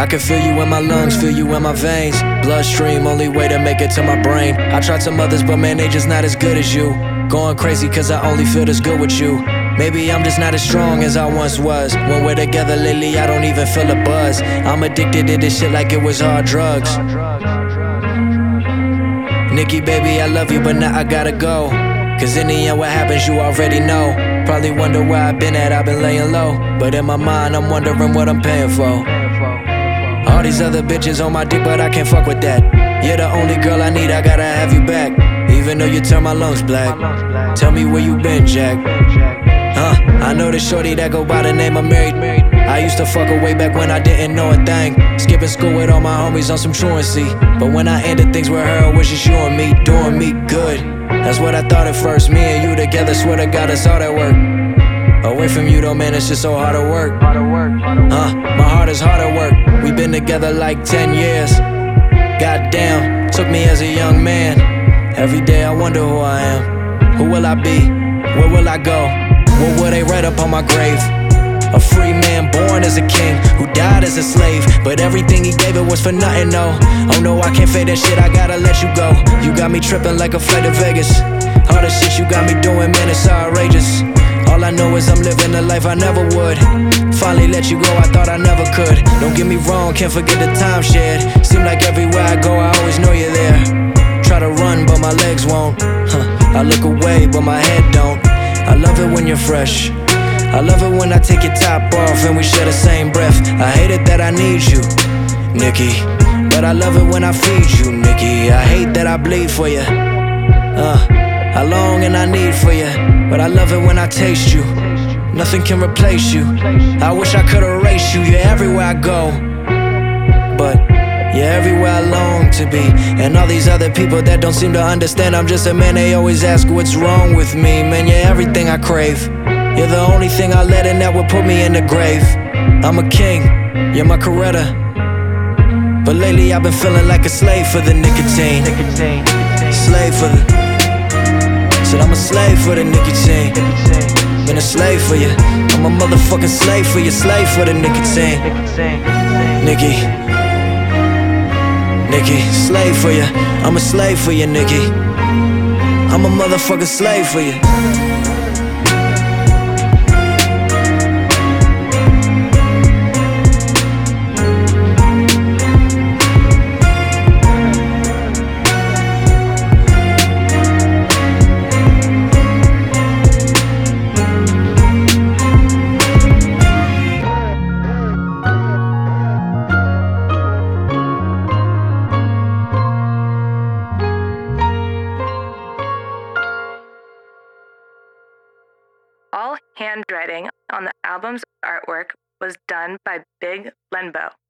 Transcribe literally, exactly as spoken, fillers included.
can feel you in my lungs, feel you in my veins. Bloodstream, only way to make it to my brain. I tried some others, but man, they just not as good as you. Going crazy cause I only feel this good with you. Maybe I'm just not as strong as I once was. When we're together lately, I don't even feel a buzz. I'm addicted to this shit like it was hard drugs. Nikki, baby, I love you, but now I gotta go. Cause in the end, what happens, you already know. Probably wonder where I've been at, I've been laying low. But in my mind, I'm wondering what I'm paying for. All these other bitches on my dick, but I can't fuck with that. You're the only girl I need, I gotta have you back. Even though you turn my lungs black. Tell me where you been, Jack. Huh, I know this shorty that go by the name of Mary. I used to fuck her way back when I didn't know a thing. Skipping school with all my homies on some truancy. But when I ended things with her, it was just you and me, doing me good. That's what I thought at first, me and you together, swear to God it's all that work. Away from you though, man, it's just so hard to work. Huh, my heart is hard at work. We been together like ten years. Goddamn, took me as a young man. Every day I wonder who I am. Who will I be? Where will I go? What will they write up on my grave? A free man born as a king, who died as a slave. But everything he gave it was for nothing, no. Oh no, I can't fade that shit, I gotta let you go. You got me tripping like a flight to Vegas. All the shit you got me doing, man, it's outrageous. All I know is I'm living a life I never would. Finally let you go, I thought I never could. Don't get me wrong, can't forget the time shared. Seem like everywhere I go, I always know you're there. Try to run, but my legs won't. Huh. I look away, but my head don't. I love it when you're fresh. I love it when I take your top off and we share the same breath. I hate it that I need you, Nikki, but I love it when I feed you, Nikki. I hate that I bleed for you. Uh, I long and I need for you, but I love it when I taste you. Nothing can replace you. I wish I could erase you. You're everywhere I go, but you're everywhere I long to be. And all these other people that don't seem to understand I'm just a man, they always ask what's wrong with me. Man, you're everything I crave. You're the only thing I let in that would put me in the grave. I'm a king, you're my Coretta. But lately I've been feeling like a slave for the nicotine. Slave for the Said I'm a slave for the nicotine. Been a slave for you. I'm a motherfucking slave for you. Slave for the nicotine. Nikki, Nikki, slave for you. I'm a slave for you, Nikki. I'm a motherfucking slave for you. All handwriting on the album's artwork was done by Big Lenbo.